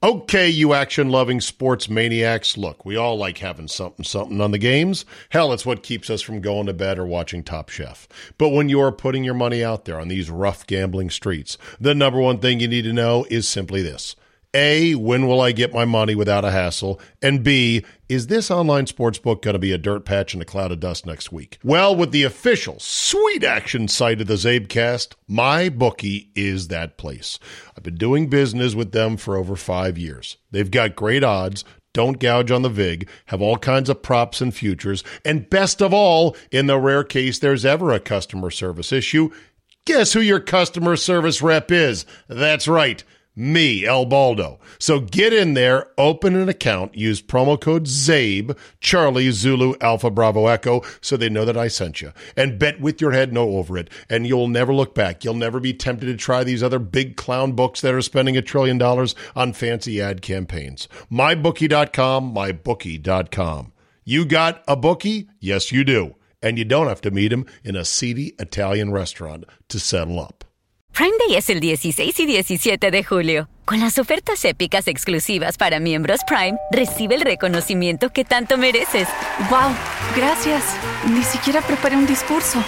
Okay, you action-loving sports maniacs, look, we all like having something on the games. Hell, it's what keeps us from going to bed or watching Top Chef. But when you're putting your money out there on these rough gambling streets, the number one thing you need to know is simply this. A, when will I get my money without a hassle? And B, is this online sportsbook going to be a dirt patch and a cloud of dust next week? Well, with the official sweet action site of the Zabecast, MyBookie is that place. I've been doing business with them for over 5 years. They've got great odds, don't gouge on the VIG, have all kinds of props and futures, and best of all, in the rare case there's ever a customer service issue, guess who your customer service rep is? That's right. Me, El Baldo. So get in there, open an account, use promo code ZABE, Charlie, Zulu, Alpha, Bravo, Echo, so they know that I sent you. And bet with your head no over it, and you'll never look back. You'll never be tempted to try these other big clown books that are spending $1 trillion on fancy ad campaigns. MyBookie.com, MyBookie.com. You got a bookie? Yes, you do. And you don't have to meet him in a seedy Italian restaurant to settle up. Prime Day es el 16 y 17 de julio. Con las ofertas épicas exclusivas para miembros Prime, recibe el reconocimiento que tanto mereces. ¡Wow! Gracias. Ni siquiera preparé un discurso.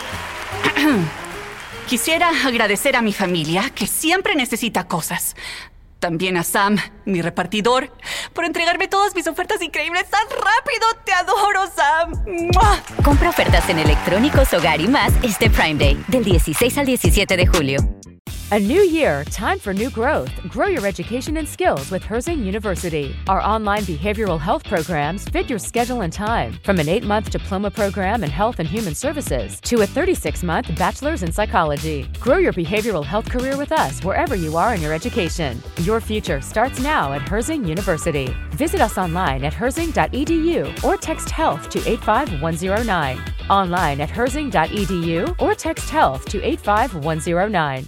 Quisiera agradecer a mi familia, que siempre necesita cosas. También a Sam, mi repartidor, por entregarme todas mis ofertas increíbles tan rápido. ¡Te adoro, Sam! ¡Mua! Compra ofertas en electrónicos, hogar y más este Prime Day, del 16 al 17 de julio. A new year, time for new growth. Grow your education and skills with Herzing University. Our online behavioral health programs fit your schedule and time. From an 8-month diploma program in health and human services to a 36-month bachelor's in psychology. Grow your behavioral health career with us wherever you are in your education. Your future starts now at Herzing University. Visit us online at herzing.edu or text health to 85109. Online at herzing.edu or text health to 85109.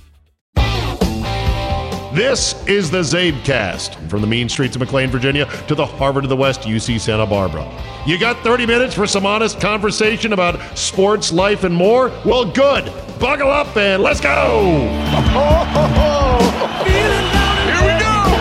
This is the Zabecast, from the mean streets of McLean, Virginia, to the Harvard of the West, UC Santa Barbara. You got 30 minutes for some honest conversation about sports, life, and more? Well, good. Buckle up and let's go! Here we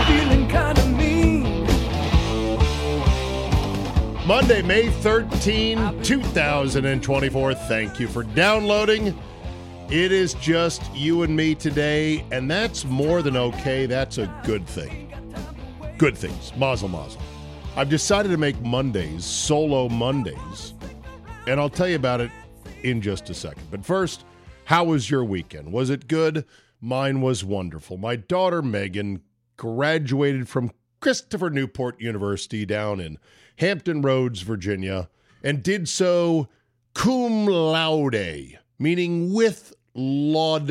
go! Monday, May 13, 2024. Thank you for downloading. It is just you and me today, and that's more than okay. That's a good thing. Good things. Mazel, mazel. I've decided to make Mondays solo Mondays, and I'll tell you about it in just a second. But first, how was your weekend? Was it good? Mine was wonderful. My daughter, Megan, graduated from Christopher Newport University down in Hampton Roads, Virginia, and did so cum laude, meaning with laude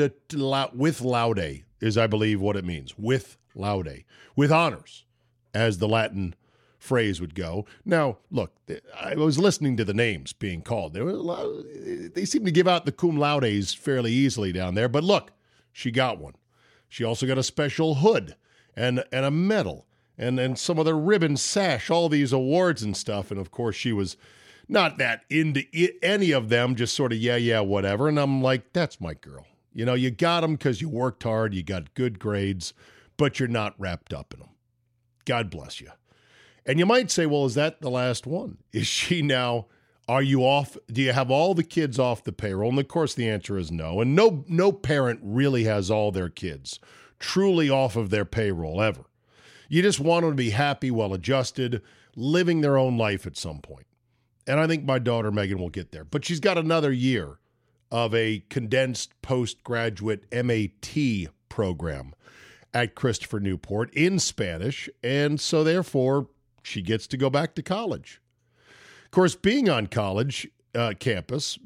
is, I believe, what it means. With laude. With honors, as the Latin phrase would go. Now, look, I was listening to the names being called. They seem to give out the cum laudes fairly easily down there. But look, she got one. She also got a special hood and a medal and some other ribbon sash, all these awards and stuff. And, of course, she was not that into any of them, just sort of, yeah, whatever. And I'm like, that's my girl. You know, you got them because you worked hard, you got good grades, but you're not wrapped up in them. God bless you. And you might say, well, is that the last one? Is she now, are you off? Do you have all the kids off the payroll? And, of course, the answer is no. And no parent really has all their kids truly off of their payroll ever. You just want them to be happy, well-adjusted, living their own life at some point. And I think my daughter, Megan, will get there. But she's got another year of a condensed postgraduate MAT program at Christopher Newport in Spanish. And so, therefore, she gets to go back to college. Of course, being on campus,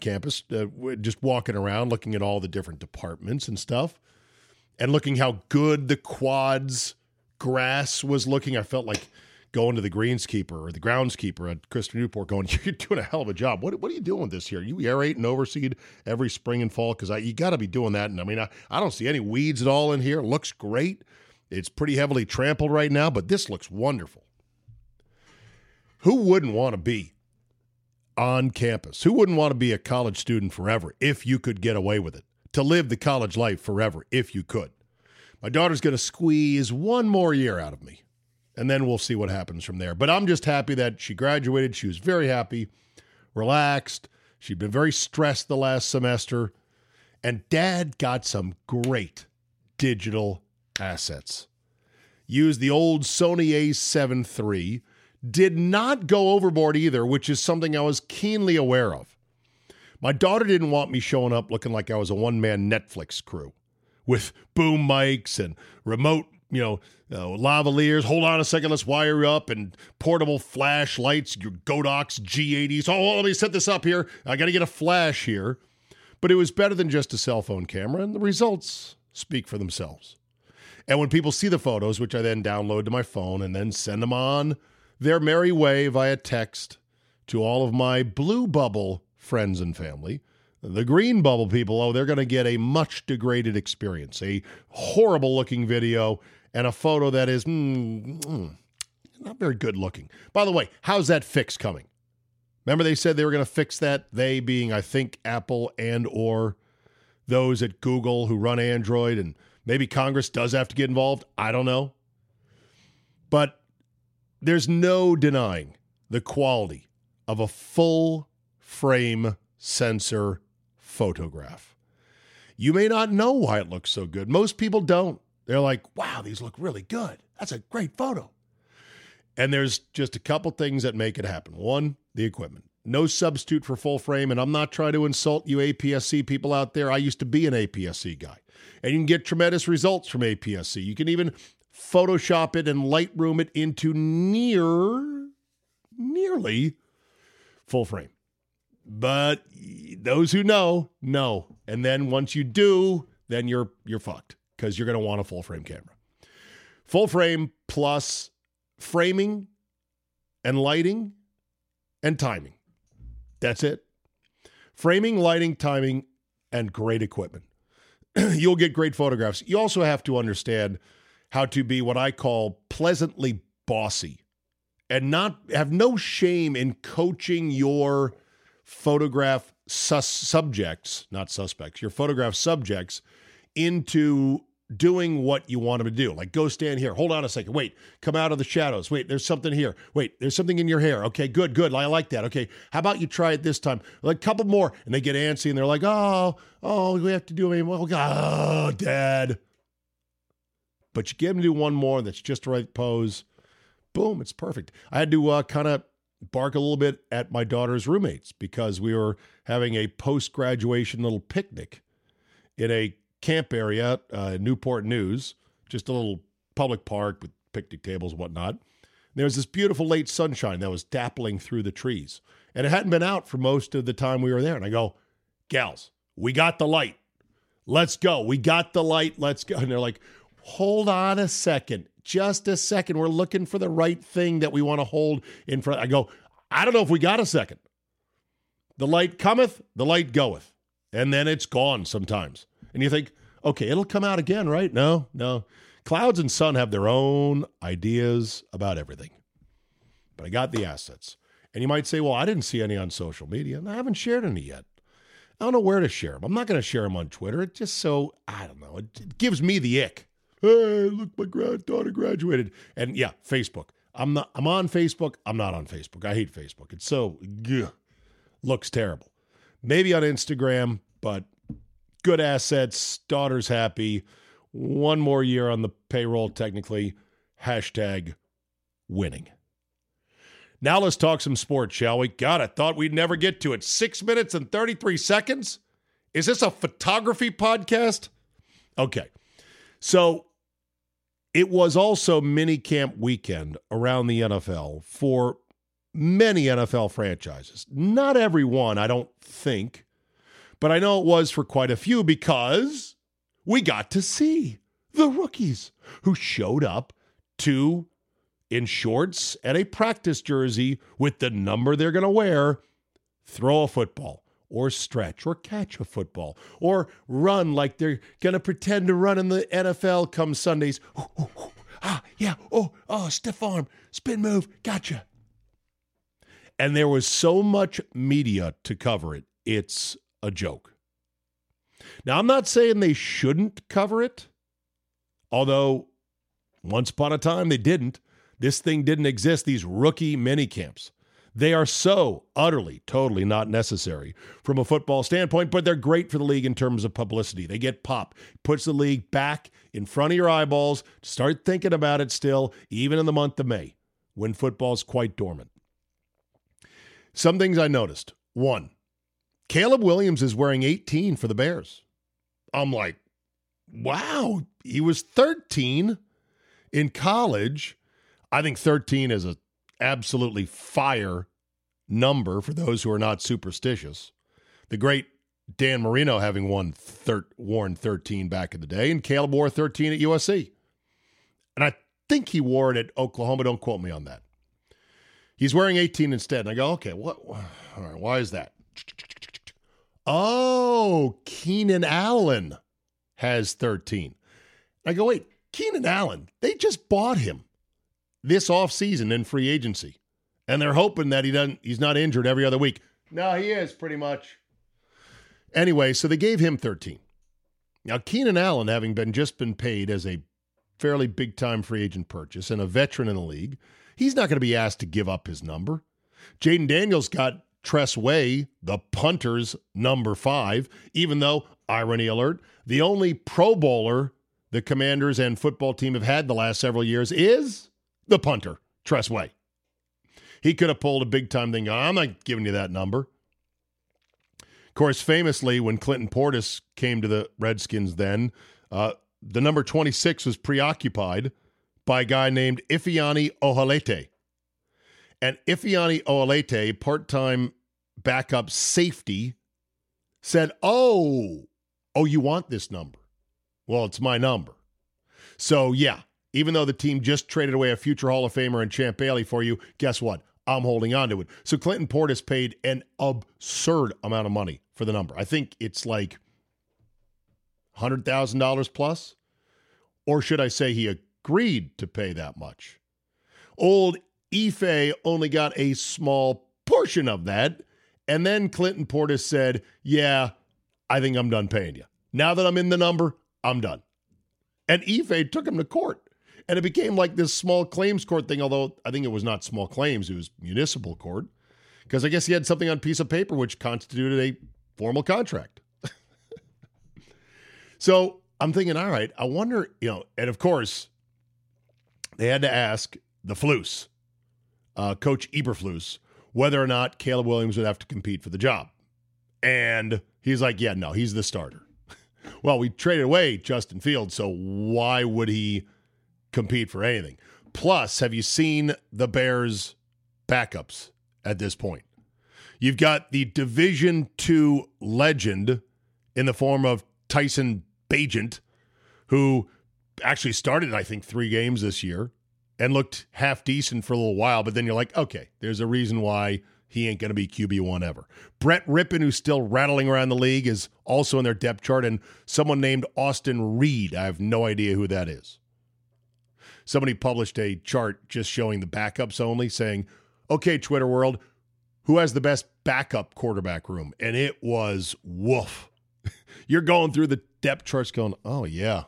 just walking around, looking at all the different departments and stuff, and looking how good the quads grass was looking, I felt like going to the greenskeeper or the groundskeeper at Christopher Newport going, you're doing a hell of a job. What are you doing this year? You aerate and overseed every spring and fall? Because you got to be doing that. And I mean, I don't see any weeds at all in here. It looks great. It's pretty heavily trampled right now, but this looks wonderful. Who wouldn't want to be on campus? Who wouldn't want to be a college student forever if you could get away with it? To live the college life forever if you could. My daughter's going to squeeze one more year out of me. And then we'll see what happens from there. But I'm just happy that she graduated. She was very happy, relaxed. She'd been very stressed the last semester. And Dad got some great digital assets. Used the old Sony a7 III. Did not go overboard either, which is something I was keenly aware of. My daughter didn't want me showing up looking like I was a one-man Netflix crew with boom mics and remote, lavaliers. Hold on a second, let's wire up, and portable flashlights, your Godox G80s. Oh, let me set this up here. I got to get a flash here. But it was better than just a cell phone camera, and the results speak for themselves. And when people see the photos, which I then download to my phone and then send them on their merry way via text to all of my Blue Bubble friends and family, the Green Bubble people, they're going to get a much degraded experience, a horrible-looking video, and a photo that is not very good looking. By the way, how's that fix coming? Remember they said they were going to fix that, they being, I think, Apple and or those at Google who run Android, and maybe Congress does have to get involved. I don't know. But there's no denying the quality of a full-frame sensor photograph. You may not know why it looks so good. Most people don't. They're like, wow, these look really good. That's a great photo. And there's just a couple things that make it happen. One, the equipment. No substitute for full frame, and I'm not trying to insult you APS-C people out there. I used to be an APS-C guy. And you can get tremendous results from APS-C. You can even Photoshop it and Lightroom it into nearly full frame. But those who know. And then once you do, then you're fucked because you're going to want a full frame camera. Full frame plus framing and lighting and timing. That's it. Framing, lighting, timing, and great equipment. You'll get great photographs. You also have to understand how to be what I call pleasantly bossy and not have no shame in coaching your photograph subjects, not suspects, your photograph subjects into doing what you want them to do. Like, go stand here. Hold on a second. Wait, come out of the shadows. Wait, there's something here. Wait, there's something in your hair. Okay, good. I like that. Okay, how about you try it this time? Like, a couple more. And they get antsy and they're like, oh, we have to do it. Oh, Dad. But you get them to do one more that's just the right pose. Boom, it's perfect. I had to kind of bark a little bit at my daughter's roommates because we were having a post-graduation little picnic in a camp area, Newport News, just a little public park with picnic tables and whatnot. There was this beautiful late sunshine that was dappling through the trees. And it hadn't been out for most of the time we were there. And I go, gals, we got the light. Let's go. We got the light. Let's go. And they're like, hold on a second. Just a second. We're looking for the right thing that we want to hold in front. I go, I don't know if we got a second. The light cometh, the light goeth. And then it's gone sometimes. And you think, okay, it'll come out again, right? No. Clouds and sun have their own ideas about everything. But I got the assets. And you might say, well, I didn't see any on social media. And I haven't shared any yet. I don't know where to share them. I'm not going to share them on Twitter. It just so, I don't know. It gives me the ick. Hey, look, my granddaughter graduated. And yeah, Facebook. I'm on Facebook. I'm not on Facebook. I hate Facebook. It's so, looks terrible. Maybe on Instagram, but good assets, daughter's happy, one more year on the payroll technically, #winning. Now let's talk some sports, shall we? God, I thought we'd never get to it. 6 minutes and 33 seconds? Is this a photography podcast? Okay, so it was also minicamp weekend around the NFL for many NFL franchises. Not every one, I don't think. But I know it was for quite a few because we got to see the rookies who showed up in shorts and a practice jersey with the number they're going to wear, throw a football or stretch or catch a football or run like they're going to pretend to run in the NFL come Sundays. Stiff arm, spin move, gotcha. And there was so much media to cover it. It's a joke. Now, I'm not saying they shouldn't cover it, although once upon a time they didn't. This thing didn't exist, these rookie mini camps. They are so utterly, totally not necessary from a football standpoint, but they're great for the league in terms of publicity. They get pop, puts the league back in front of your eyeballs. Start thinking about it still, even in the month of May, when football's quite dormant. Some things I noticed. One, Caleb Williams is wearing 18 for the Bears. I'm like, wow, he was 13 in college. I think 13 is a absolutely fire number for those who are not superstitious. The great Dan Marino having worn 13 back in the day, and Caleb wore 13 at USC. And I think he wore it at Oklahoma. Don't quote me on that. He's wearing 18 instead. And I go, okay, what? All right, why is that? Oh, Keenan Allen has 13. I go, wait, Keenan Allen, they just bought him this offseason in free agency. And they're hoping that he's not injured every other week. No, he is pretty much. Anyway, so they gave him 13. Now, Keenan Allen, having just been paid as a fairly big-time free agent purchase and a veteran in the league, he's not going to be asked to give up his number. Jaden Daniels got Tress Way, the punter's number 5, even though, irony alert, the only Pro Bowler the Commanders and football team have had the last several years is the punter, Tress Way. He could have pulled a big-time thing. I'm not giving you that number. Of course, famously, when Clinton Portis came to the Redskins then, the number 26 was preoccupied by a guy named Ifeanyi Ohalete. And Ifeanyi Ohalete, part-time backup safety, said, oh, you want this number? Well, it's my number. So, yeah, even though the team just traded away a future Hall of Famer and Champ Bailey for you, guess what? I'm holding on to it. So Clinton Portis paid an absurd amount of money for the number. I think it's like $100,000 plus. Or should I say he agreed to pay that much? Old Ife only got a small portion of that. And then Clinton Portis said, yeah, I think I'm done paying you. Now that I'm in the number, I'm done. And Ife took him to court. And it became like this small claims court thing, although I think it was not small claims, it was municipal court. Because I guess he had something on a piece of paper which constituted a formal contract. So I'm thinking, all right, I wonder, and of course, they had to ask the Flus, Coach Eberflus, whether or not Caleb Williams would have to compete for the job. And he's like, yeah, no, he's the starter. Well, we traded away Justin Fields, so why would he compete for anything? Plus, have you seen the Bears' backups at this point? You've got the Division II legend in the form of Tyson Bagent, who actually started, I think, 3 games this year and looked half decent for a little while, but then you're like, okay, there's a reason why he ain't going to be QB1 ever. Brett Rippon, who's still rattling around the league, is also in their depth chart, and someone named Austin Reed. I have no idea who that is. Somebody published a chart just showing the backups only, saying, okay, Twitter world, who has the best backup quarterback room? And it was woof. You're going through the depth charts going, oh, yeah.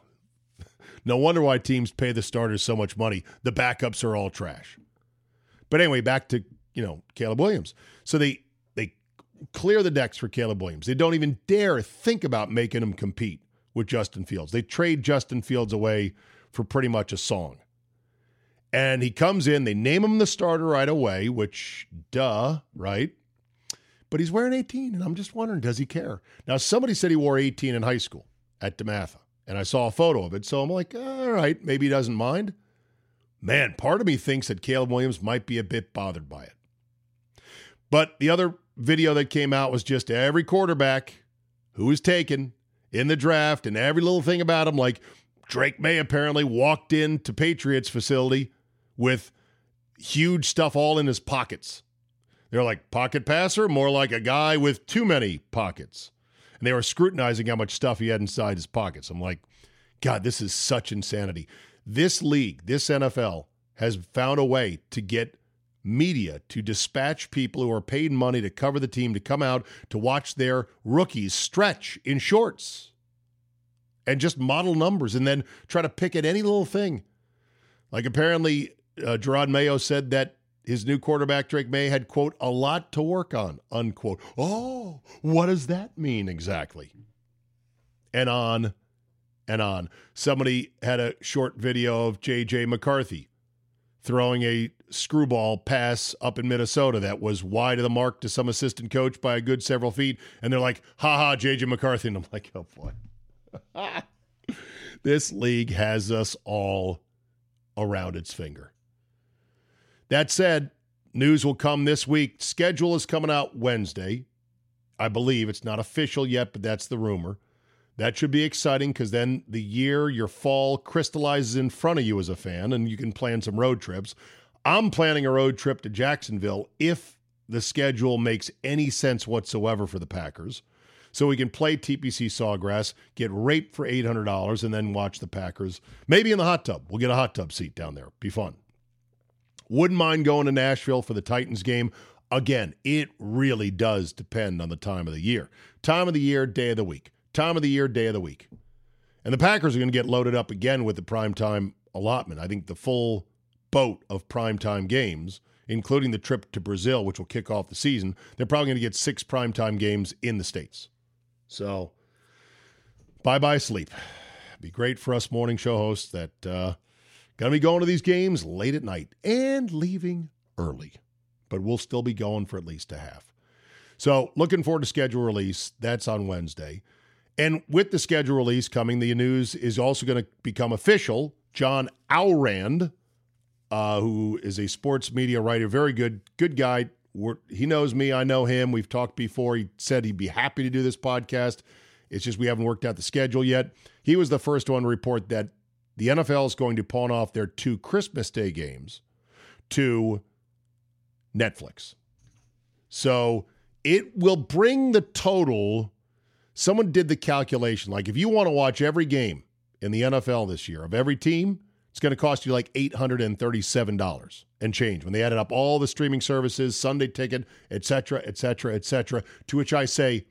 No wonder why teams pay the starters so much money. The backups are all trash. But anyway, back to, Caleb Williams. So they clear the decks for Caleb Williams. They don't even dare think about making him compete with Justin Fields. They trade Justin Fields away for pretty much a song. And he comes in, they name him the starter right away, which, right? But he's wearing 18, and I'm just wondering, does he care? Now, somebody said he wore 18 in high school at DeMatha, and I saw a photo of it, so I'm like, all right, maybe he doesn't mind. Man, part of me thinks that Caleb Williams might be a bit bothered by it. But the other video that came out was just every quarterback who was taken in the draft and every little thing about him, like Drake May apparently walked into Patriots facility with huge stuff all in his pockets. They're like, pocket passer? More like a guy with too many pockets. And they were scrutinizing how much stuff he had inside his pockets. I'm like, God, this is such insanity. This league, this NFL, has found a way to get media to dispatch people who are paid money to cover the team to come out to watch their rookies stretch in shorts and just model numbers and then try to pick at any little thing. Like apparently Gerard Mayo said that his new quarterback, Drake May, had, quote, a lot to work on, unquote. Oh, what does that mean exactly? And on and on. Somebody had a short video of J.J. McCarthy throwing a screwball pass up in Minnesota that was wide of the mark to some assistant coach by a good several feet. And they're like, ha, J.J. McCarthy. And I'm like, oh, boy. This league has us all around its finger. That said, news will come this week. Schedule is coming out Wednesday. I believe it's not official yet, but that's the rumor. That should be exciting because then your fall crystallizes in front of you as a fan, and you can plan some road trips. I'm planning a road trip to Jacksonville if the schedule makes any sense whatsoever for the Packers. So we can play TPC Sawgrass, get raped for $800, and then watch the Packers. Maybe in the hot tub. We'll get a hot tub seat down there. Be fun. Wouldn't mind going to Nashville for the Titans game. Again, it really does depend on the time of the year. Time of the year, day of the week. Time of the year, day of the week. And the Packers are going to get loaded up again with the primetime allotment. I think the full boat of primetime games, including the trip to Brazil, which will kick off the season, they're probably going to get 6 primetime games in the States. So, bye-bye sleep. Be great for us morning show hosts that going to be going to these games late at night and leaving early. But we'll still be going for at least a half. So, looking forward to schedule release. That's on Wednesday. And with the schedule release coming, the news is also going to become official. John Alrand, who is a sports media writer, very good guy. He knows me. I know him. We've talked before. He said he'd be happy to do this podcast. It's just we haven't worked out the schedule yet. He was the first one to report that the NFL is going to pawn off their 2 Christmas Day games to Netflix. So it will bring the total. Someone did the calculation. Like if you want to watch every game in the NFL this year of every team, it's going to cost you like $837 and change when they added up all the streaming services, Sunday Ticket, et cetera, et cetera, et cetera. To which I say,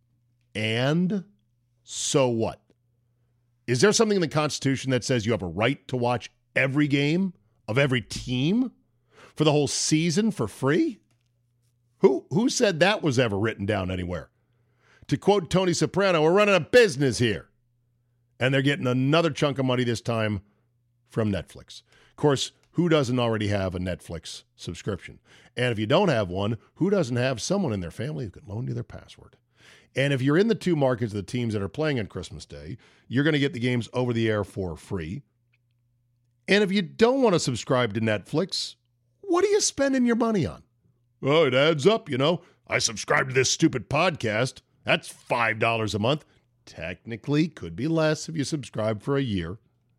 and so what? Is there something in the Constitution that says you have a right to watch every game of every team for the whole season for free? Who said that was ever written down anywhere? To quote Tony Soprano, we're running a business here. And they're getting another chunk of money this time from Netflix. Of course, who doesn't already have a Netflix subscription? And if you don't have one, who doesn't have someone in their family who can loan you their password? And if you're in the 2 markets of the teams that are playing on Christmas Day, you're going to get the games over the air for free. And if you don't want to subscribe to Netflix, what are you spending your money on? Oh, it adds up, you know. I subscribe to this stupid podcast. That's $5 a month. Technically, could be less if you subscribe for a year.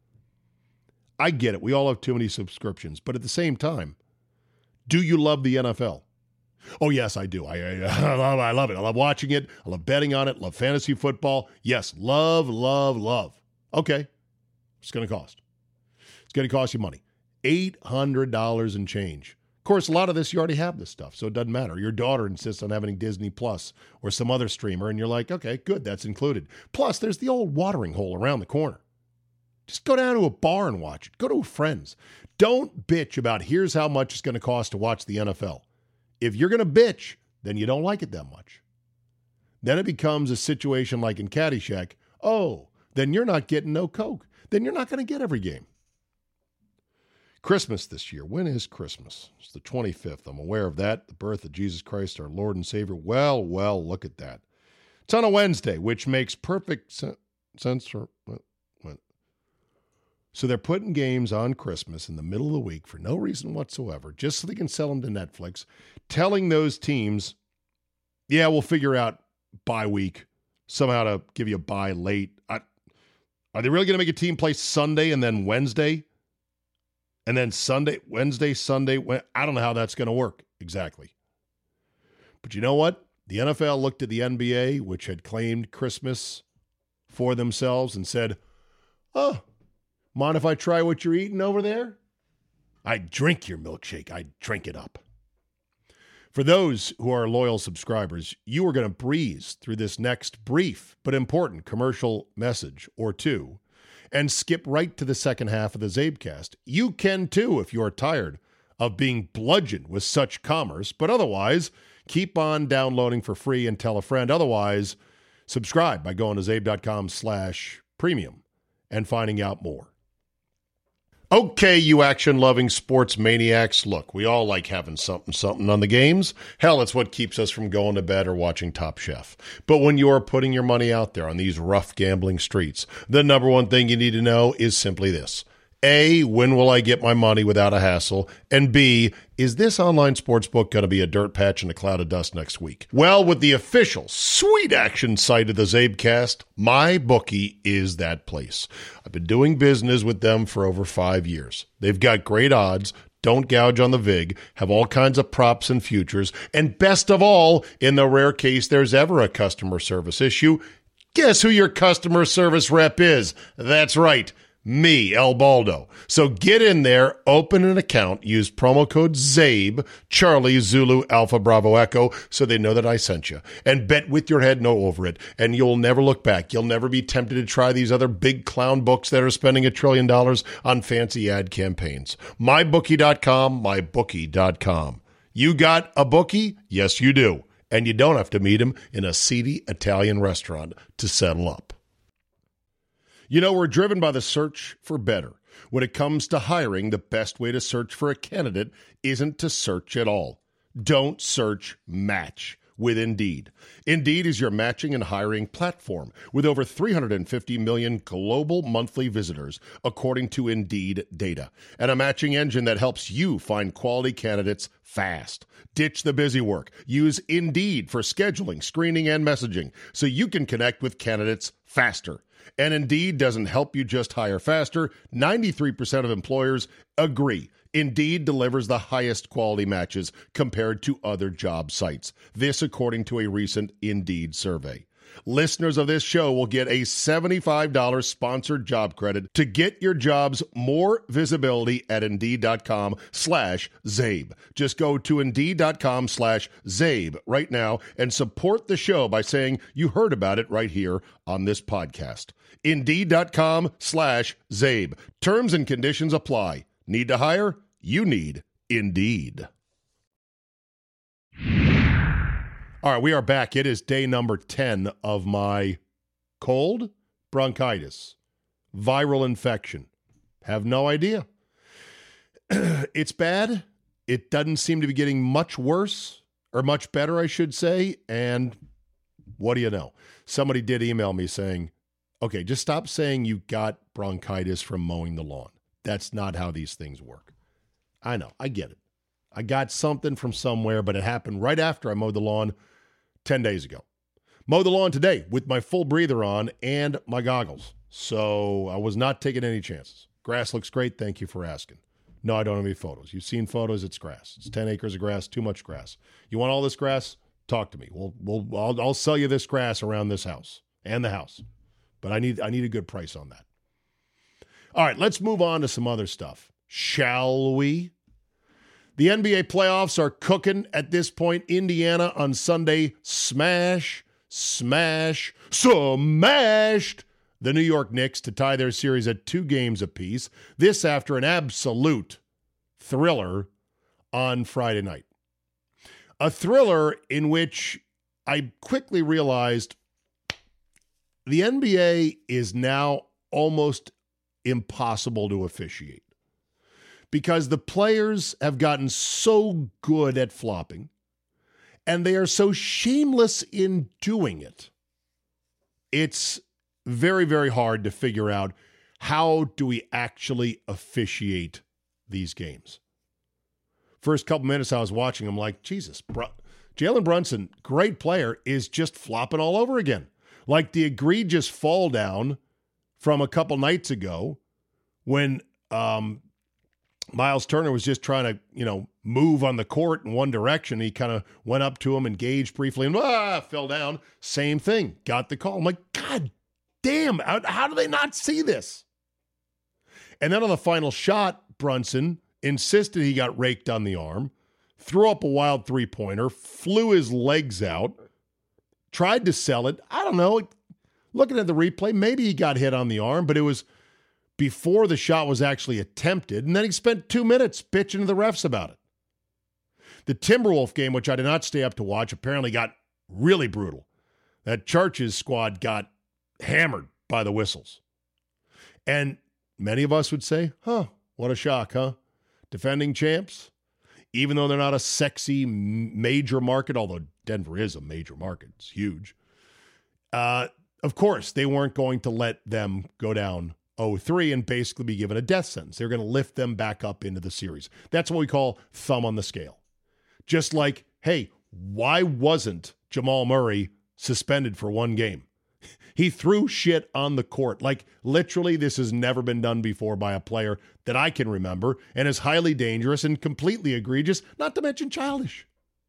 I get it. We all have too many subscriptions. But at the same time, do you love the NFL? Oh, yes, I do. I love it. I love watching it. I love betting on it. Love fantasy football. Yes, love. Okay. It's going to cost. It's going to cost you money. $800 and change. Of course, a lot of this, you already have this stuff, so it doesn't matter. Your daughter insists on having Disney Plus or some other streamer, and you're like, okay, good, that's included. Plus, there's the old watering hole around the corner. Just go down to a bar and watch it. Go to friends. Don't bitch about here's how much it's going to cost to watch the NFL. If you're going to bitch, then you don't like it that much. Then it becomes a situation like in Caddyshack. Oh, then you're not getting no Coke. Then you're not going to get every game. Christmas this year. When is Christmas? It's the 25th. I'm aware of that. The birth of Jesus Christ, our Lord and Savior. Well, look at that. It's on a Wednesday, which makes perfect sense for what? So they're putting games on Christmas in the middle of the week for no reason whatsoever, just so they can sell them to Netflix, telling those teams, yeah, we'll figure out bye week, somehow to give you a bye late. Are they really going to make a team play Sunday and then Wednesday? And then Sunday, Wednesday, Sunday. I don't know how that's going to work exactly. But you know what? The NFL looked at the NBA, which had claimed Christmas for themselves, and said, oh, mind if I try what you're eating over there? I'd drink your milkshake. I'd drink it up. For those who are loyal subscribers, you are going to breeze through this next brief but important commercial message or two. and skip right to the second half of the Zabecast. You can too if you're tired of being bludgeoned with such commerce, but otherwise, keep on downloading for free and tell a friend. Otherwise, subscribe by going to zabe.com/premium and finding out more. Okay, you action-loving sports maniacs, look, we all like having something on the games. Hell, it's what keeps us from going to bed or watching Top Chef. But when you're putting your money out there on these rough gambling streets, the number one thing you need to know is simply this. A, when will I get my money without a hassle? And B, is this online sportsbook going to be a dirt patch in a cloud of dust next week? Well, with the official sweet action site of the Zabecast, MyBookie is that place. I've been doing business with them for over 5 years. They've got great odds, don't gouge on the VIG, have all kinds of props and futures, and best of all, in the rare case there's ever a customer service issue, guess who your customer service rep is? That's right. Me, El Baldo. So get in there, open an account, use promo code ZABE, Charlie, Zulu, Alpha, Bravo, Echo, so they know that I sent you. And bet with your head no over it, and you'll never look back. You'll never be tempted to try these other big clown books that are spending $1 trillion on fancy ad campaigns. MyBookie.com, MyBookie.com. You got a bookie? Yes, you do. And you don't have to meet him in a seedy Italian restaurant to settle up. You know, we're driven by the search for better. When it comes to hiring, the best way to search for a candidate isn't to search at all. Don't search, match with Indeed. Indeed is your matching and hiring platform with over 350 million global monthly visitors, according to Indeed data, and a matching engine that helps you find quality candidates fast. Ditch the busy work. Use Indeed for scheduling, screening, and messaging so you can connect with candidates faster. And Indeed doesn't help you just hire faster. 93% of employers agree. Indeed delivers the highest quality matches compared to other job sites. This according to a recent Indeed survey. Listeners of this show will get a $75 sponsored job credit to get your jobs more visibility at Indeed.com/ZABE. Just go to Indeed.com/ZABE right now and support the show by saying you heard about it right here on this podcast. Indeed.com/ZABE. Terms and conditions apply. Need to hire? You need Indeed. All right, we are back. It is day number 10 of my cold, bronchitis, viral infection. Have no idea. It's bad. It doesn't seem to be getting much worse, or much better, I should say. And what do you know? Somebody did email me saying, okay, just stop saying you got bronchitis from mowing the lawn. That's not how these things work. I know. I get it. I got something from somewhere, but it happened right after I mowed the lawn 10 days ago. Mowed the lawn today with my full breather on and my goggles. So I was not taking any chances. Grass looks great. Thank you for asking. No, I don't have any photos. You've seen photos. It's grass. It's 10 acres of grass. Too much grass. You want all this grass? Talk to me. I'll sell you this grass around this house and the house. But I need a good price on that. All right, let's move on to some other stuff. Shall we? The NBA playoffs are cooking at this point. Indiana on Sunday smashed the New York Knicks to tie their series at 2 games apiece. This after an absolute thriller on Friday night. A thriller in which I quickly realized the NBA is now almost impossible to officiate. Because the players have gotten so good at flopping, and they are so shameless in doing it. It's very, very hard to figure out how do we actually officiate these games. First couple minutes I was watching, I'm like, Jesus, Jalen Brunson, great player, is just flopping all over again. Like the egregious fall down from a couple nights ago when Miles Turner was just trying to, move on the court in one direction. He kind of went up to him, engaged briefly, and fell down. Same thing. Got the call. I'm like, God damn, how do they not see this? And then on the final shot, Brunson insisted he got raked on the arm, threw up a wild three-pointer, flew his legs out, tried to sell it. I don't know. Looking at the replay, maybe he got hit on the arm, but it was before the shot was actually attempted, and then he spent 2 minutes bitching to the refs about it. The Timberwolf game, which I did not stay up to watch, apparently got really brutal. That Charges squad got hammered by the whistles. And many of us would say, what a shock, huh? Defending champs, even though they're not a sexy major market, although Denver is a major market, it's huge. Of course, they weren't going to let them go down 0-3 and basically be given a death sentence. They're going to lift them back up into the series. That's what we call thumb on the scale. Just like, hey, why wasn't Jamal Murray suspended for 1 game? He threw shit on the court. Like, literally, this has never been done before by a player that I can remember, and is highly dangerous and completely egregious, not to mention childish.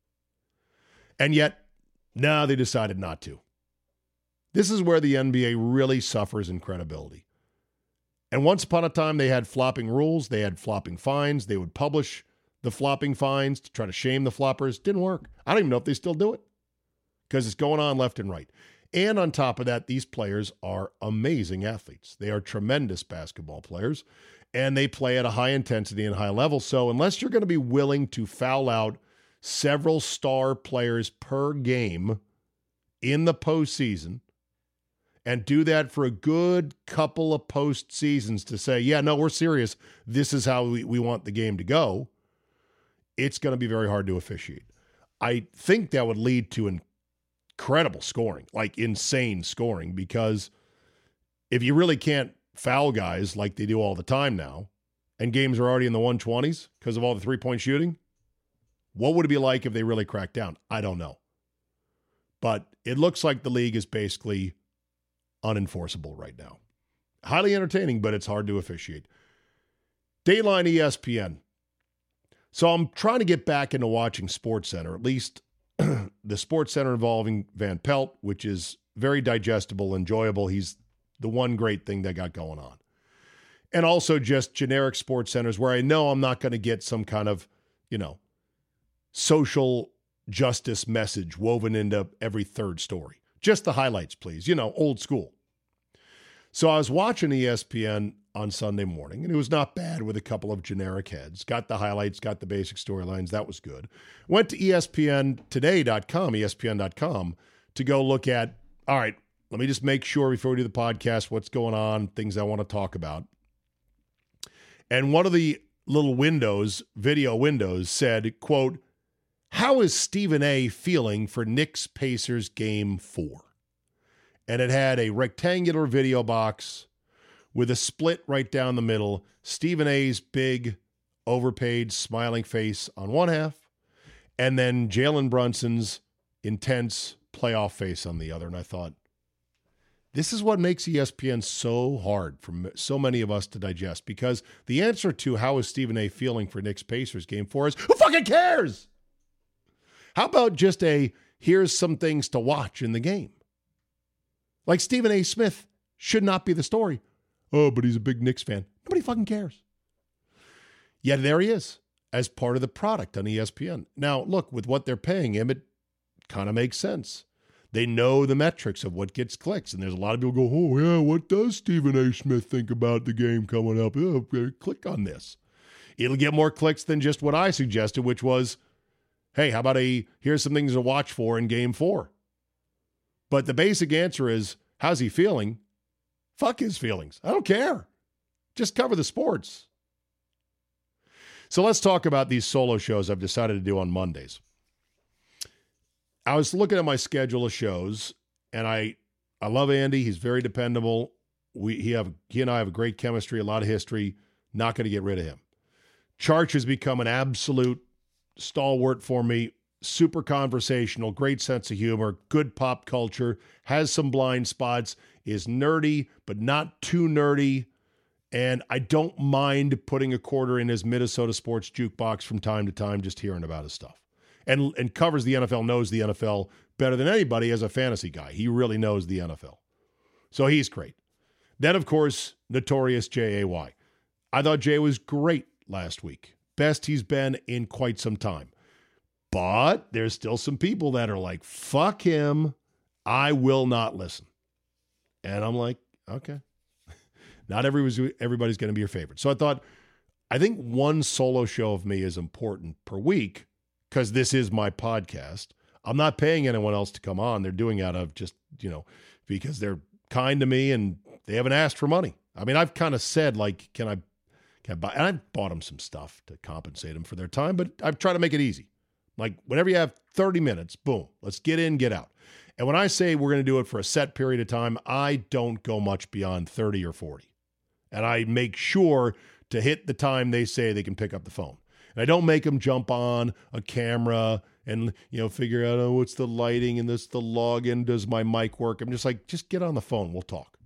And yet, now they decided not to. This is where the NBA really suffers in credibility. And once upon a time, they had flopping rules. They had flopping fines. They would publish the flopping fines to try to shame the floppers. Didn't work. I don't even know if they still do it because it's going on left and right. And on top of that, these players are amazing athletes. They are tremendous basketball players, and they play at a high intensity and high level. So unless you're going to be willing to foul out several star players per game in the postseason, and do that for a good couple of postseasons to say, yeah, no, we're serious. This is how we want the game to go. It's going to be very hard to officiate. I think that would lead to incredible scoring, like insane scoring, because if you really can't foul guys like they do all the time now, and games are already in the 120s because of all the three-point shooting, what would it be like if they really cracked down? I don't know. But it looks like the league is basically unenforceable right now. Highly entertaining, but it's hard to officiate. Dateline ESPN. So I'm trying to get back into watching SportsCenter, at least the SportsCenter involving Van Pelt, which is very digestible, enjoyable. He's the one great thing they got going on. And also just generic SportsCenters where I know I'm not going to get some kind of, social justice message woven into every third story. Just the highlights, please. Old school. So I was watching ESPN on Sunday morning, and it was not bad with a couple of generic heads. Got the highlights, got the basic storylines. That was good. Went to ESPN to go look at, all right, let me just make sure before we do the podcast what's going on, things I want to talk about. And one of the little video windows said, quote, "How is Stephen A. feeling for Knicks Pacers Game 4? And it had a rectangular video box with a split right down the middle. Stephen A.'s big, overpaid, smiling face on one half, and then Jalen Brunson's intense playoff face on the other. And I thought, this is what makes ESPN so hard for so many of us to digest, because the answer to how is Stephen A. feeling for Knicks Pacers Game 4 is, who fucking cares? How about just here's some things to watch in the game? Like Stephen A. Smith should not be the story. Oh, but he's a big Knicks fan. Nobody fucking cares. Yet there he is as part of the product on ESPN. Now, look, with what they're paying him, it kind of makes sense. They know the metrics of what gets clicks. And there's a lot of people go, oh, yeah, what does Stephen A. Smith think about the game coming up? Oh, click on this. It'll get more clicks than just what I suggested, which was, hey, how about here's some things to watch for in Game 4. But the basic answer is, how's he feeling? Fuck his feelings. I don't care. Just cover the sports. So let's talk about these solo shows I've decided to do on Mondays. I was looking at my schedule of shows, and I love Andy. He's very dependable. He and I have a great chemistry, a lot of history. Not going to get rid of him. Charch has become an absolute stalwart for me. Super conversational, great sense of humor, good pop culture, has some blind spots, is nerdy, but not too nerdy. And I don't mind putting a quarter in his Minnesota sports jukebox from time to time, just hearing about his stuff. And covers the NFL, knows the NFL better than anybody as a fantasy guy. He really knows the NFL. So he's great. Then, of course, Notorious J.A.Y. I thought Jay was great last week. Best he's been in quite some time. But there's still some people that are like, fuck him. I will not listen. And I'm like, okay. Not everybody's going to be your favorite. So I think one solo show of me is important per week because this is my podcast. I'm not paying anyone else to come on. They're doing it out of just, because they're kind to me and they haven't asked for money. I mean, I've kind of said, like, can I buy? And I've bought them some stuff to compensate them for their time, but I've tried to make it easy. Like, whenever you have 30 minutes, boom, let's get in, get out. And when I say we're going to do it for a set period of time, I don't go much beyond 30 or 40. And I make sure to hit the time they say they can pick up the phone. And I don't make them jump on a camera and, figure out, what's the lighting and this, the login, does my mic work? I'm just like, just get on the phone, we'll talk.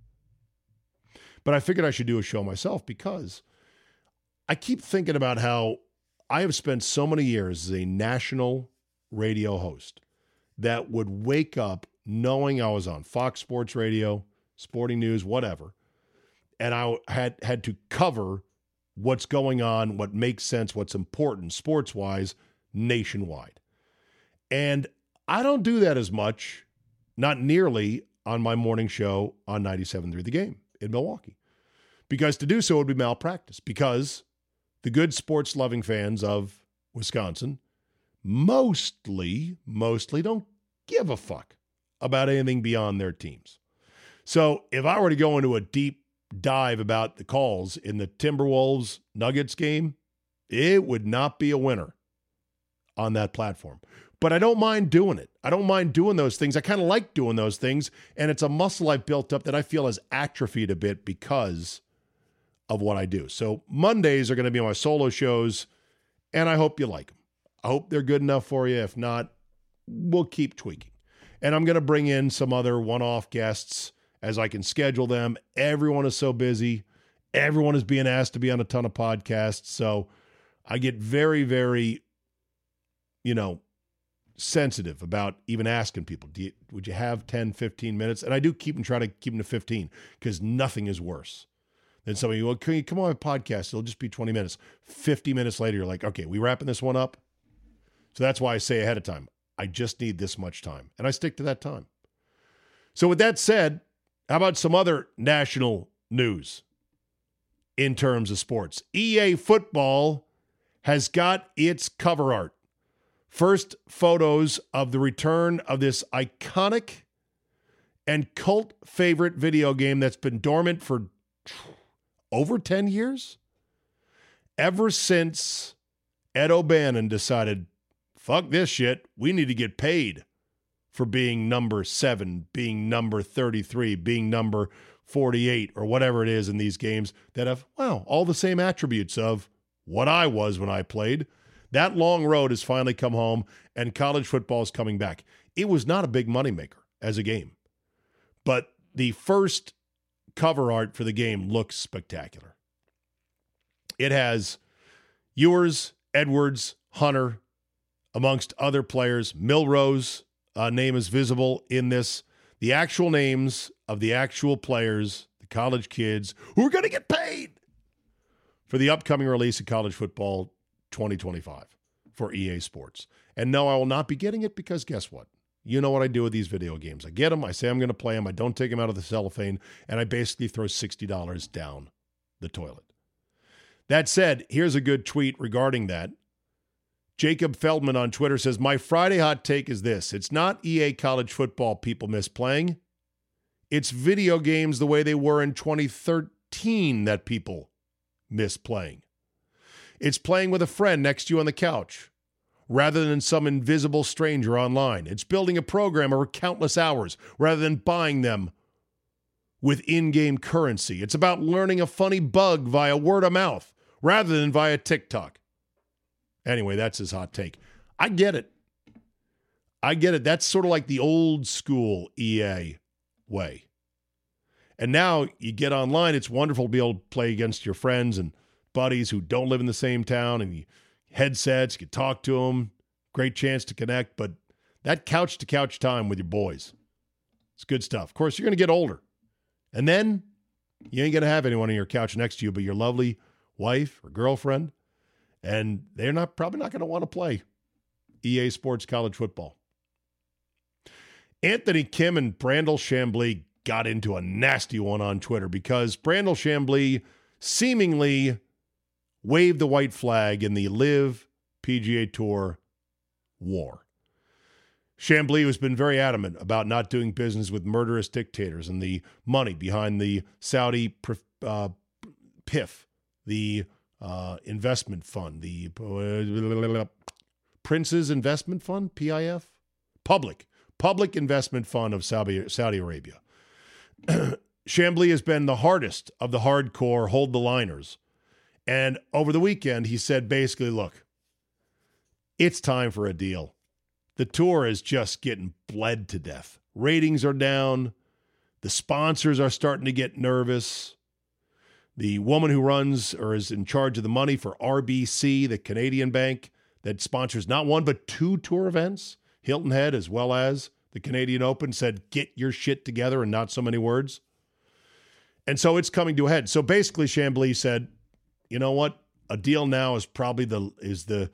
But I figured I should do a show myself because I keep thinking about how I have spent so many years as a national radio host that would wake up knowing I was on Fox Sports Radio, Sporting News, whatever, and I had to cover what's going on, what makes sense, what's important sports-wise nationwide. And I don't do that as much, not nearly, on my morning show on 97.3 The Game in Milwaukee. Because to do so would be malpractice. Because the good sports-loving fans of Wisconsin mostly don't give a fuck about anything beyond their teams. So if I were to go into a deep dive about the calls in the Timberwolves-Nuggets game, it would not be a winner on that platform. But I don't mind doing it. I don't mind doing those things. I kind of like doing those things, and it's a muscle I've built up that I feel has atrophied a bit because of what I do. So Mondays are going to be my solo shows, and I hope you like them. I hope they're good enough for you. If not, we'll keep tweaking. And I'm going to bring in some other one-off guests as I can schedule them. Everyone is so busy. Everyone is being asked to be on a ton of podcasts. So I get very, very, sensitive about even asking people, would you have 10, 15 minutes? And I do try to keep them to 15 because nothing is worse than somebody, well, can you come on a podcast? It'll just be 20 minutes. 50 minutes later, you're like, okay, we wrapping this one up? So that's why I say ahead of time, I just need this much time. And I stick to that time. So with that said, how about some other national news in terms of sports? EA Football has got its cover art. First photos of the return of this iconic and cult favorite video game that's been dormant for over 10 years? Ever since Ed O'Bannon decided, fuck this shit, we need to get paid for being number 7, being number 33, being number 48, or whatever it is in these games that have, all the same attributes of what I was when I played. That long road has finally come home, and college football is coming back. It was not a big moneymaker as a game, but the first cover art for the game looks spectacular. It has Ewers, Edwards, Hunter, amongst other players. Milrose name is visible in this. The actual names of the actual players, the college kids, who are going to get paid for the upcoming release of college football 2025 for EA Sports. And no, I will not be getting it because guess what? You know what I do with these video games. I get them, I say I'm going to play them, I don't take them out of the cellophane, and I basically throw $60 down the toilet. That said, here's a good tweet regarding that. Jacob Feldman on Twitter says, my Friday hot take is this. It's not EA college football people miss playing. It's video games the way they were in 2013 that people miss playing. It's playing with a friend next to you on the couch rather than some invisible stranger online. It's building a program over countless hours rather than buying them with in-game currency. It's about learning a funny bug via word of mouth rather than via TikTok. Anyway, that's his hot take. I get it. That's sort of like the old school EA way. And now you get online, it's wonderful to be able to play against your friends and buddies who don't live in the same town, and headsets, you can talk to them, great chance to connect, but that couch-to-couch time with your boys, it's good stuff. Of course, you're going to get older, and then you ain't going to have anyone on your couch next to you but your lovely wife or girlfriend, and they're probably not going to want to play EA Sports College Football. Anthony Kim and Brandel Chambly got into a nasty one on Twitter because Brandel Chamblee seemingly waved the white flag in the LIV PGA Tour war. Chamblee has been very adamant about not doing business with murderous dictators and the money behind the Saudi PIF, the investment fund, the Prince's Investment Fund, PIF? Public Investment Fund of Saudi Arabia. Chamblee has been the hardest of the hardcore hold-the-liners. And over the weekend, he said basically, look, it's time for a deal. The tour is just getting bled to death. Ratings are down. The sponsors are starting to get nervous. The woman who runs or is in charge of the money for RBC, the Canadian bank that sponsors not one but two tour events, Hilton Head as well as the Canadian Open, said, get your shit together and not so many words. And so it's coming to a head. So basically Chamblee said, you know what? A deal now is probably the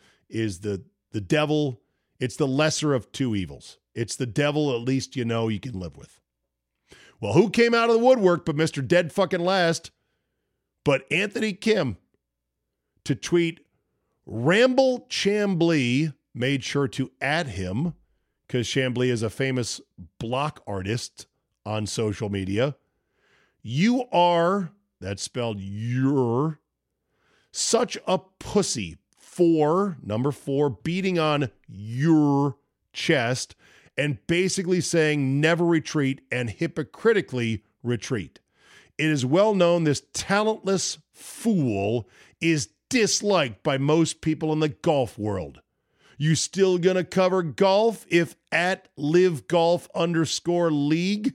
devil. It's the lesser of two evils. It's the devil at least you know you can live with. Well, who came out of the woodwork but Mr. Dead fucking Last? But Anthony Kim to tweet, Ramble Chamblee, made sure to add him because Chamblee is a famous block artist on social media. You are, that's spelled you're, such a pussy for, number 4, beating on your chest and basically saying never retreat and hypocritically retreat. It is well known this talentless fool is disliked by most people in the golf world. You still gonna cover golf if at @LiveGolf_league?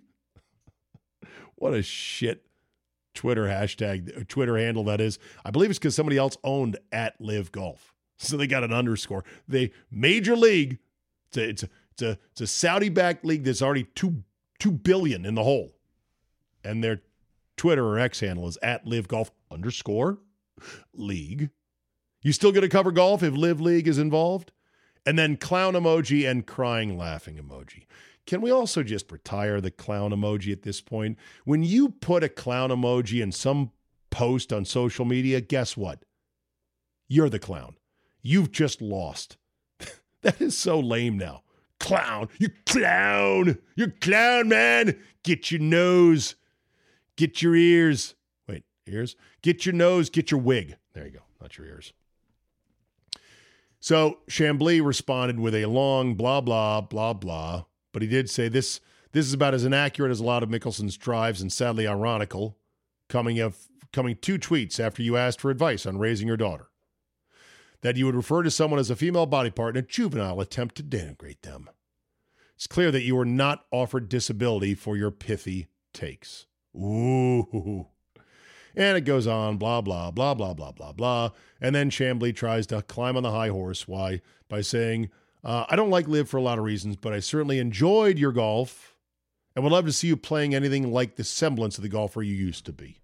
What a shit Twitter handle that is. I believe it's because somebody else owned @LiveGolf. So they got an underscore. They Major League, it's a Saudi-backed league that's already $2 billion in the hole. And their Twitter or X handle is @LiveGolf_league. You still going to cover golf if Live League is involved? And then clown emoji and crying laughing emoji. Can we also just retire the clown emoji at this point? When you put a clown emoji in some post on social media, guess what? You're the clown. You've just lost. That is so lame now. Clown. You clown. You're clown, man. Get your nose. Get your ears. Wait, ears? Get your nose. Get your wig. There you go. Not your ears. So Chamblee responded with a long blah, blah, blah, blah. But he did say this is about as inaccurate as a lot of Mickelson's drives and sadly ironical, coming 2 tweets after you asked for advice on raising your daughter. That you would refer to someone as a female body part in a juvenile attempt to denigrate them. It's clear that you were not offered disability for your pithy takes. Ooh. And it goes on, blah, blah, blah, blah, blah, blah, blah. And then Chamblee tries to climb on the high horse. Why? By saying, I don't like Liv for a lot of reasons, but I certainly enjoyed your golf and would love to see you playing anything like the semblance of the golfer you used to be.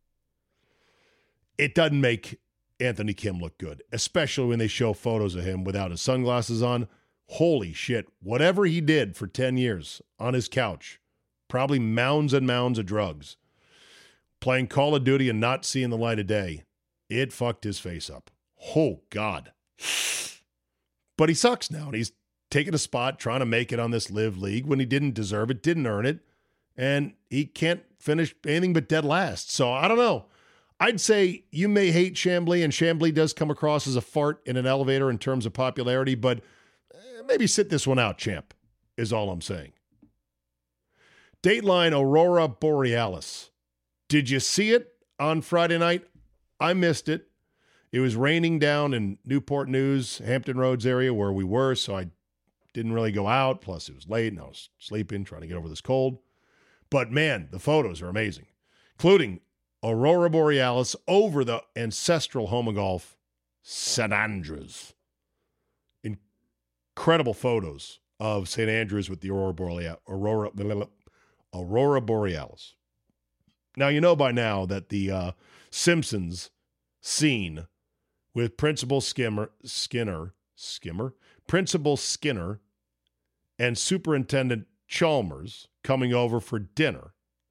It doesn't make Anthony Kim look good, especially when they show photos of him without his sunglasses on. Holy shit. Whatever he did for 10 years on his couch, probably mounds and mounds of drugs, playing Call of Duty and not seeing the light of day, it fucked his face up. Oh, God. But he sucks now, and he's taking a spot trying to make it on this Live League when he didn't deserve it, didn't earn it, and he can't finish anything but dead last. So I don't know. I'd say you may hate Chamblee, and Chamblee does come across as a fart in an elevator in terms of popularity, but maybe sit this one out, champ, is all I'm saying. Dateline Aurora Borealis. Did you see it on Friday night? I missed it. It was raining down in Newport News, Hampton Roads area where we were, so I didn't really go out. Plus, it was late, and I was sleeping, trying to get over this cold. But, man, the photos are amazing, including Aurora Borealis over the ancestral home of golf, St. Andrews. Incredible photos of St. Andrews with the Aurora Borealis. Now, you know by now that the Simpsons scene with Principal Skinner, Principal Skinner, and Superintendent Chalmers coming over for dinner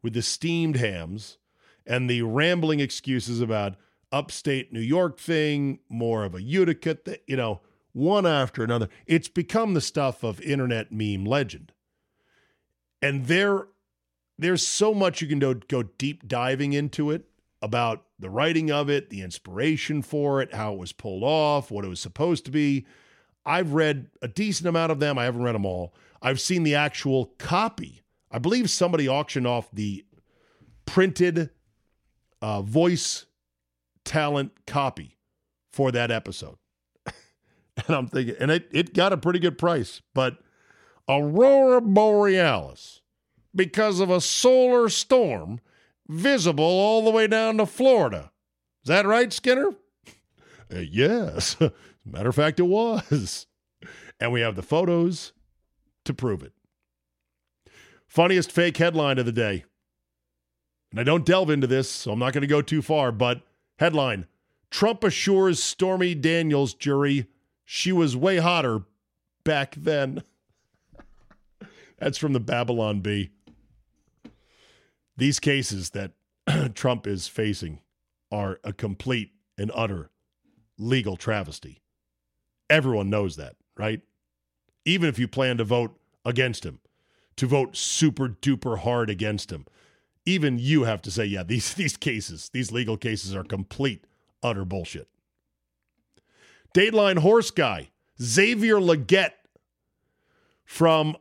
with the steamed hams and the rambling excuses about upstate New York thing, more of a Utica, one after another. It's become the stuff of internet meme legend. And there's so much you can go deep diving into it, about the writing of it, the inspiration for it, how it was pulled off, what it was supposed to be. I've read a decent amount of them. I haven't read them all. I've seen the actual copy. I believe somebody auctioned off the printed voice talent copy for that episode. And I'm thinking, and it got a pretty good price, but Aurora Borealis, because of a solar storm, visible all the way down to Florida. Is that right, Skinner? Yes. As a matter of fact, it was. And we have the photos to prove it. Funniest fake headline of the day. And I don't delve into this, so I'm not going to go too far, but headline, Trump assures Stormy Daniels jury she was way hotter back then. That's from the Babylon Bee. These cases that Trump is facing are a complete and utter legal travesty. Everyone knows that, right? Even if you plan to vote against him, to vote super duper hard against him, even you have to say, yeah, these cases, these legal cases are complete, utter bullshit. Dateline horse guy, Xavier Legette from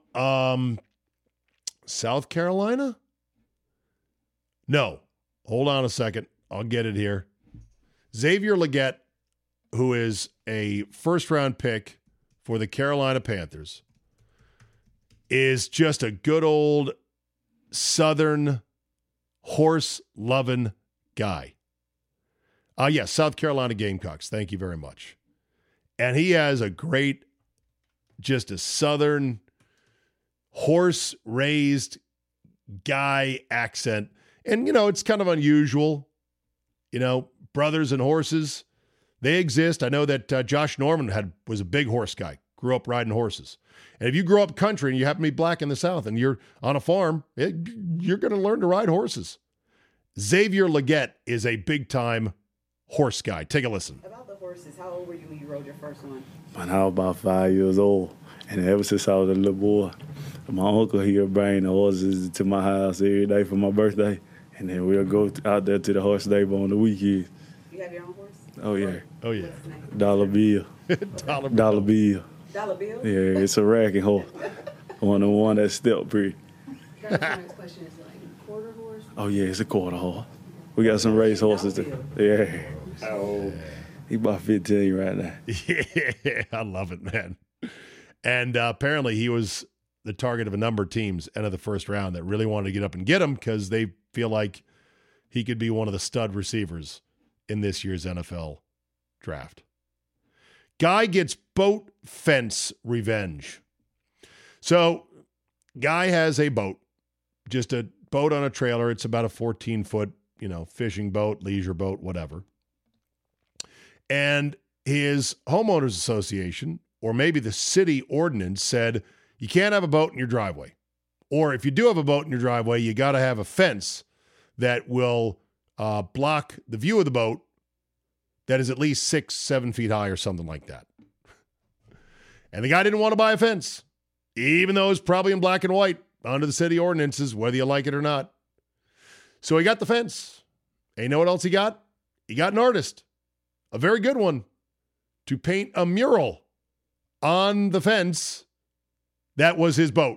South Carolina? No. Hold on a second. I'll get it here. Xavier Legette, who is a first-round pick for the Carolina Panthers, is just a good old Southern horse-loving guy. Yes, South Carolina Gamecocks. Thank you very much. And he has a great, just a Southern horse-raised guy accent. And, it's kind of unusual. Brothers and horses, they exist. I know that Josh Norman was a big horse guy, grew up riding horses. And if you grow up country and you happen to be black in the South and you're on a farm, you're going to learn to ride horses. Xavier Legette is a big-time horse guy. Take a listen. About the horses, how old were you when you rode your first one? When I was about 5 years old. And ever since I was a little boy, my uncle, he would bring the horses to my house every day for my birthday. And then we'll go out there to the horse stable on the weekends. You have your own horse? Oh, yeah. Oh, yeah. Dollar Bill. Dollar Bill. Dollar Bill? Yeah, it's a racking horse. one that's still pretty. That's my next question. Is it like a quarter horse? Oh, yeah, it's a quarter horse. We got some race horses there. Yeah. Oh, he about 15 right now. Yeah, I love it, man. And apparently he was the target of a number of teams end of the first round that really wanted to get up and get him because they feel like he could be one of the stud receivers in this year's NFL draft. Guy gets boat fence revenge. So, guy has a boat, just a boat on a trailer. It's about a 14-foot, fishing boat, leisure boat, whatever. And his homeowners association, or maybe the city ordinance, said you can't have a boat in your driveway. Or if you do have a boat in your driveway, you got to have a fence that will block the view of the boat that is at least 6-7 feet high or something like that. And the guy didn't want to buy a fence, even though it's probably in black and white under the city ordinances, whether you like it or not. So he got the fence. And you know what else he got? He got an artist, a very good one, to paint a mural on the fence that was his boat.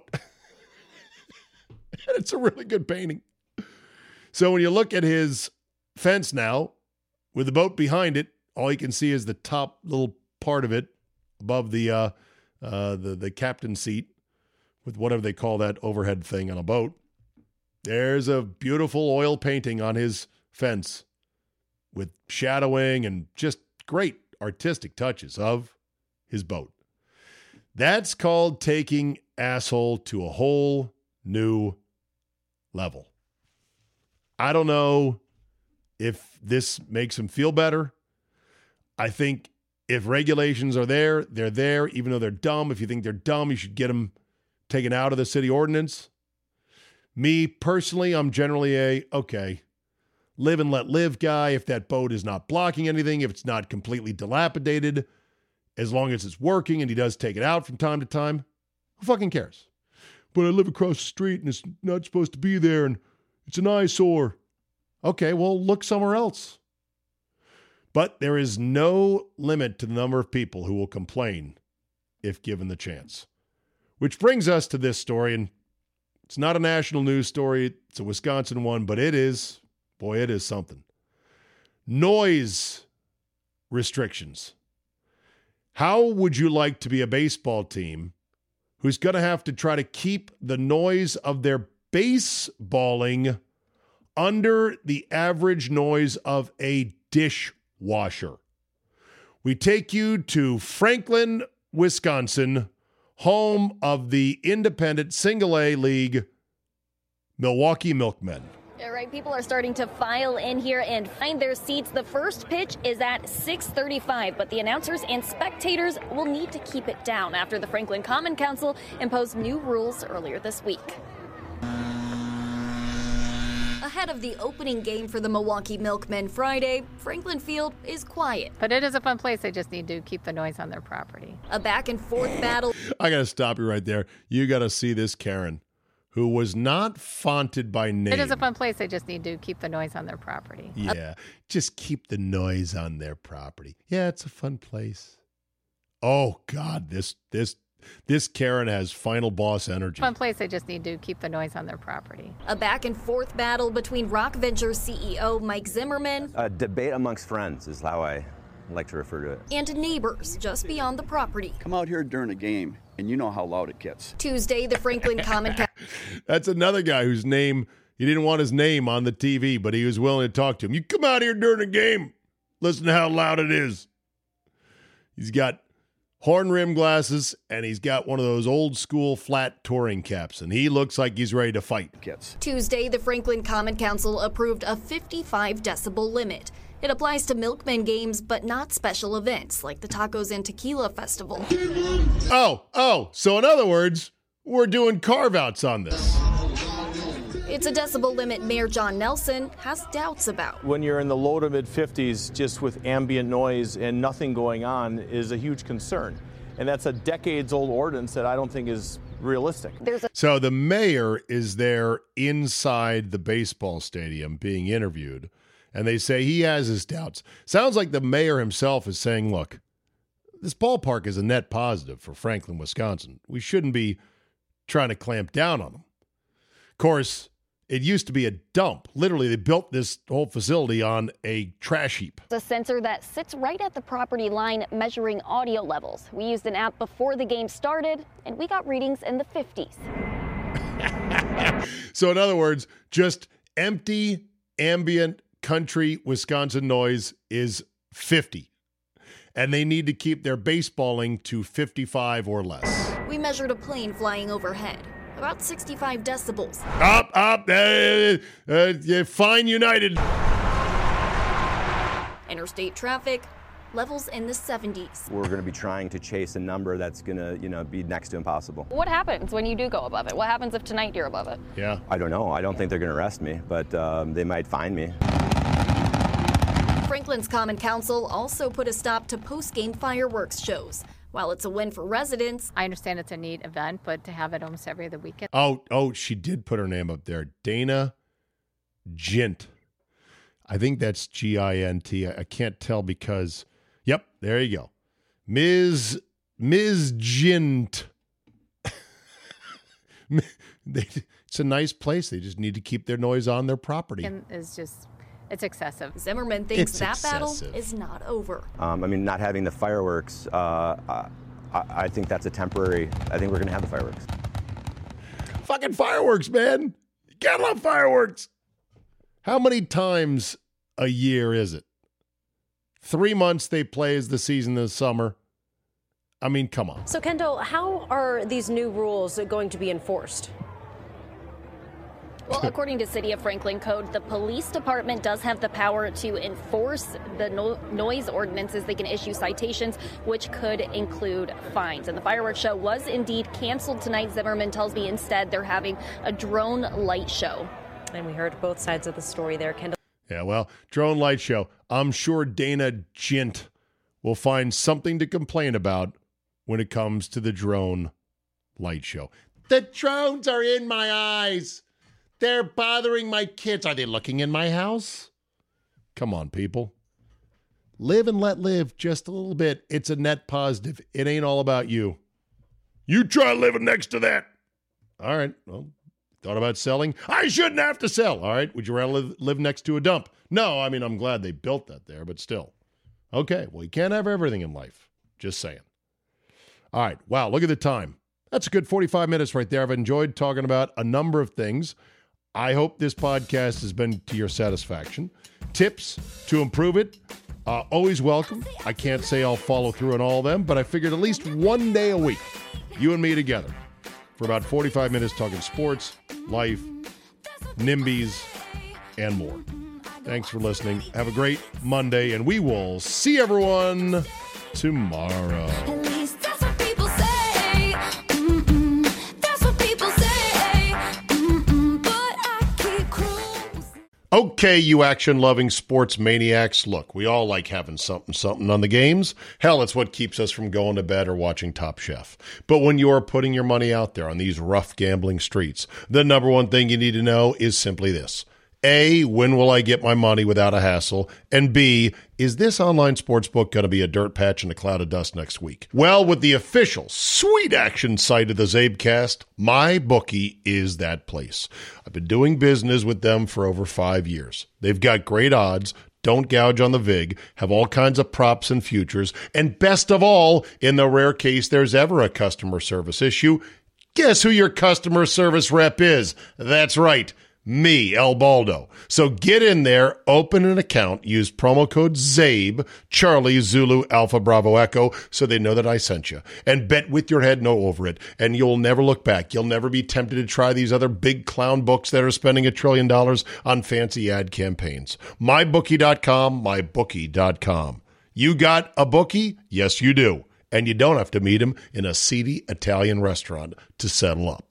And it's a really good painting. So when you look at his fence now, with the boat behind it, all you can see is the top little part of it above the captain's seat with whatever they call that overhead thing on a boat. There's a beautiful oil painting on his fence with shadowing and just great artistic touches of his boat. That's called taking asshole to a whole new level. I don't know if this makes him feel better. I think if regulations are there, they're there, even though they're dumb. If you think they're dumb, you should get them taken out of the city ordinance. Me personally, I'm generally okay, live and let live guy. If that boat is not blocking anything, if it's not completely dilapidated, as long as it's working and he does take it out from time to time, who fucking cares? But I live across the street and it's not supposed to be there and it's an eyesore. Okay, well, look somewhere else. But there is no limit to the number of people who will complain if given the chance. Which brings us to this story, and it's not a national news story. It's a Wisconsin one, but it is something. Noise restrictions. How would you like to be a baseball team who's going to have to try to keep the noise of their baseballing under the average noise of a dishwasher? We take you to Franklin, Wisconsin, home of the independent single-A league Milwaukee Milkmen. All right, people are starting to file in here and find their seats. The first pitch is at 6:35, but the announcers and spectators will need to keep it down after the Franklin Common Council imposed new rules earlier this week. Ahead of the opening game for the Milwaukee Milkmen Friday, Franklin Field is quiet. But it is a fun place. They just need to keep the noise on their property. A back-and-forth battle. I got to stop you right there. You got to see this Karen, who was not fonted by name. It is a fun place. They just need to keep the noise on their property. Yeah, just keep the noise on their property. Yeah, it's a fun place. Oh, God, this Karen has final boss energy. Fun place. They just need to keep the noise on their property. A back-and-forth battle between Rock Ventures CEO Mike Zimmerman. A debate amongst friends is how I like to refer to it. And neighbors just beyond the property. Come out here during a game, and you know how loud it gets. Tuesday, the Franklin Common Council. That's another guy whose name, he didn't want his name on the TV, but he was willing to talk to him. You come out here during a game, listen to how loud it is. He's got horn rim glasses, and he's got one of those old school flat touring caps, and he looks like he's ready to fight. Tuesday, the Franklin Common Council approved a 55 decibel limit. It applies to Milkmen games, but not special events like the Tacos and Tequila Festival. So in other words, we're doing carve-outs on this. It's a decibel limit Mayor John Nelson has doubts about. When you're in the low to mid-50s, just with ambient noise and nothing going on is a huge concern. And that's a decades-old ordinance that I don't think is realistic. So the mayor is there inside the baseball stadium being interviewed, and they say he has his doubts. Sounds like the mayor himself is saying, look, this ballpark is a net positive for Franklin, Wisconsin. We shouldn't be trying to clamp down on them. Of course, it used to be a dump. Literally, they built this whole facility on a trash heap. It's a sensor that sits right at the property line measuring audio levels. We used an app before the game started, and we got readings in the 50s. So in other words, just empty, ambient, country Wisconsin noise is 50. And they need to keep their baseballing to 55 or less. We measured a plane flying overhead. About 65 decibels. Fine United. Interstate traffic, levels in the 70s. We're going to be trying to chase a number that's going to, be next to impossible. What happens when you do go above it? What happens if tonight you're above it? Yeah. I don't know. I don't think they're going to arrest me, but they might find me. Franklin's Common Council also put a stop to post-game fireworks shows. While it's a win for residents, I understand it's a neat event, but to have it almost every other weekend. Oh, she did put her name up there. Dana Gint. I think that's Gint. I can't tell because, yep, there you go. Ms. Gint. It's a nice place. They just need to keep their noise on their property. It's excessive. Zimmerman thinks battle is not over. Not having the fireworks, I think that's a temporary. I think we're going to have the fireworks. Fucking fireworks, man. You gotta love fireworks. How many times a year is it? 3 months they play as the season this summer. I mean, come on. So, Kendall, how are these new rules going to be enforced? Well, according to City of Franklin code, the police department does have the power to enforce the noise ordinances. They can issue citations, which could include fines. And the fireworks show was indeed canceled tonight. Zimmerman tells me instead they're having a drone light show. And we heard both sides of the story there, Kendall. Yeah, well, drone light show. I'm sure Dana Gint will find something to complain about when it comes to the drone light show. The drones are in my eyes. They're bothering my kids. Are they looking in my house? Come on, people. Live and let live just a little bit. It's a net positive. It ain't all about you. You try living next to that. All right. Well, thought about selling? I shouldn't have to sell. All right. Would you rather live next to a dump? No, I mean, I'm glad they built that there, but still. Okay. Well, you can't have everything in life. Just saying. All right. Wow. Look at the time. That's a good 45 minutes right there. I've enjoyed talking about a number of things. I hope this podcast has been to your satisfaction. Tips to improve it, always welcome. I can't say I'll follow through on all of them, but I figured at least one day a week, you and me together, for about 45 minutes talking sports, life, NIMBYs, and more. Thanks for listening. Have a great Monday, and we will see everyone tomorrow. Okay, you action-loving sports maniacs. Look, we all like having something on the games. Hell, it's what keeps us from going to bed or watching Top Chef. But when you're putting your money out there on these rough gambling streets, the number one thing you need to know is simply this. A, when will I get my money without a hassle? And B, is this online sportsbook going to be a dirt patch and a cloud of dust next week? Well, with the official sweet action site of the Zabecast, MyBookie is that place. I've been doing business with them for over 5 years. They've got great odds, don't gouge on the vig, have all kinds of props and futures, and best of all, in the rare case there's ever a customer service issue, guess who your customer service rep is? That's right. Me, El Baldo. So get in there, open an account, use promo code ZABE, Charlie, Zulu, Alpha, Bravo, Echo, so they know that I sent you. And bet with your head no over it, and you'll never look back. You'll never be tempted to try these other big clown books that are spending $1 trillion on fancy ad campaigns. MyBookie.com, MyBookie.com. You got a bookie? Yes, you do. And you don't have to meet him in a seedy Italian restaurant to settle up.